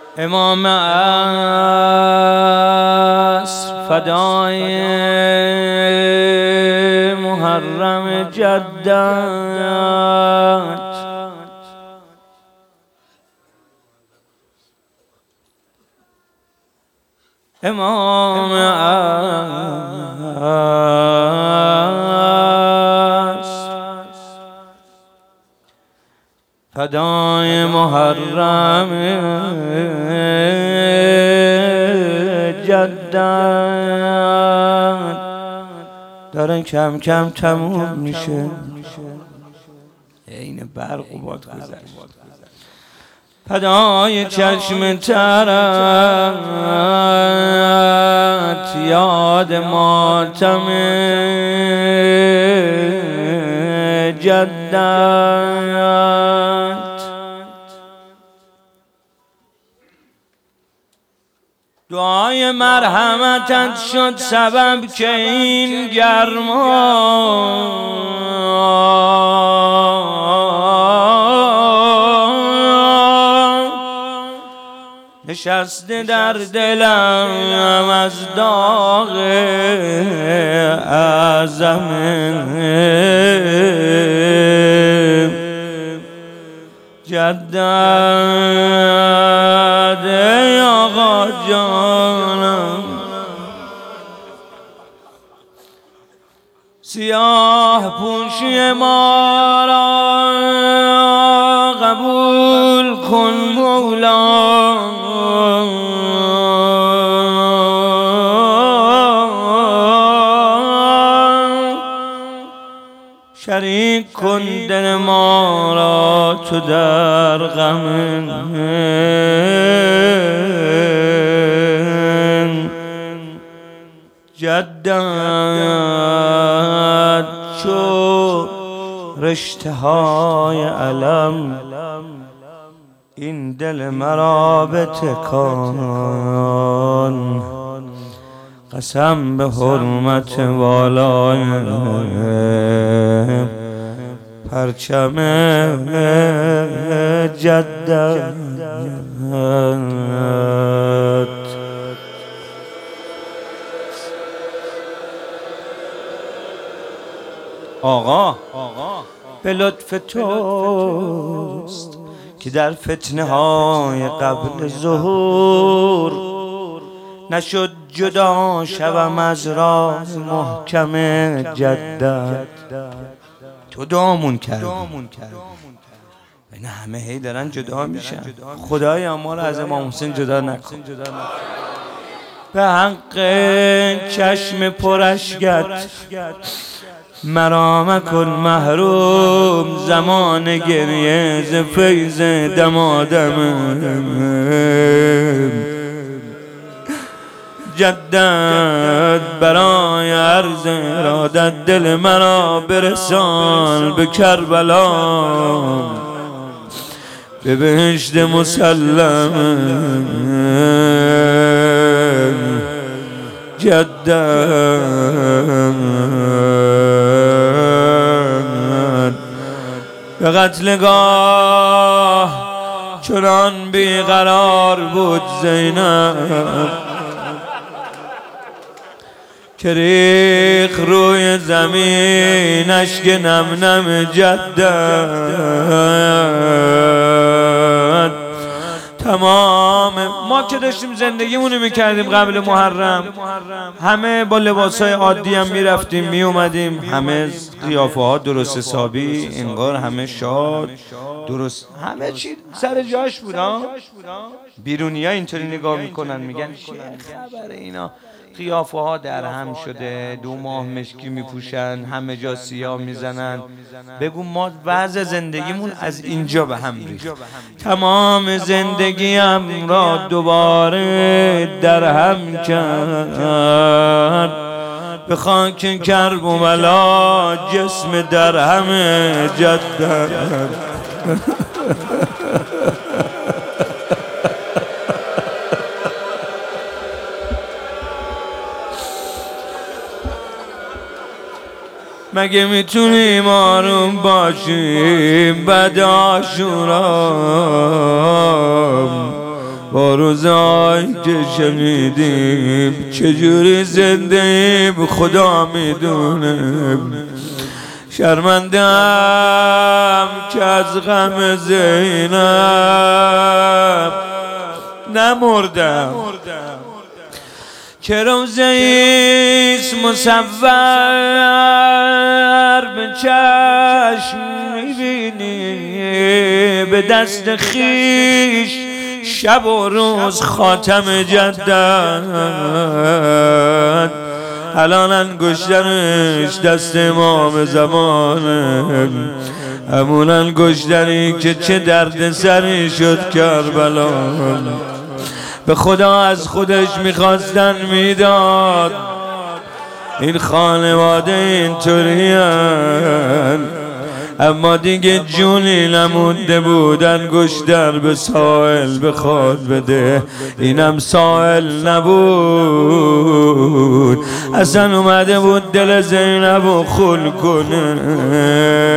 امام عصر فدای محرم جدت، امام عصر فدای محرم جدت. داره کم کم تموم میشه، عین برق و باد گذشت. فدای چشم ترت، یاد ماتم جدت. دعای مرحمتت شد سبب که این گرما نشسته در دلم از داغ اعظم جدت. ای آقا جانم سیاه پوشی ما را قبول کن مولا، شریک کن دل ما را تو در غم جدت. چو رشته های علم این دل مرا بتکان، قسم به حرمت والای پرچم جدت. آقا به لطف توست که در فتنه های قبل ظهور نشد جدا شوم از راه محکم جدت. تو دامون کردی، این همه هی دارن جدا میشن. خدایا ما رو از امام حسین جدا نکن. به حق چشم پراشگت مرا مکن محروم، زمان گریه ز فیض دمادم جدت. برای عرض ارادت دل مرا برسان به کربلا، به بهشت مسلم جدت. به قتلگاه چنان بیقرار بود زینب که ریخ روی زمین اشک نم نم جدت. تمام ما که داشتیم زندگیمونو میکردیم قبل محرم، همه با لباسای عادی هم میرفتیم میومدیم، همه قیافه ها درست حسابی، انگار همه شاد، درست همه چی سر جاش بود. بیرونی ها اینطوری نگاه میکنن میگن چه خبره اینا، قیافه ها در هم شده، 2 ماه مشکی میپوشن، همه جا سیاه میزنن. بگو ما وضع زندگیمون از اینجا به هم ریخت. تمام زندگیم را دوباره در هم کرد، به خاک کربلا جسم در هم جدت. مگه میتونیم آروم باشیم بعد عاشورا؟ با روزایی که شنیدیم چجوری زنده ایم خدا میدونه. شرمندم که از غم زینب نمردم، که روزه‌ایست مصور به چشم میبینی، به دست خیش شب و روز خاتم جدد. الان انگشترش دست امام زمانه، همون انگشتری که چه درد سری شد کربلا. به خدا از خودش میخواستن میداد، این خانواده اینطورین، اما دیگه جونی نمونده بود انگشتر به سائل بخواد بده، اینم سائل نبود، اصلا اومده بود دل زینب رو خون کنه.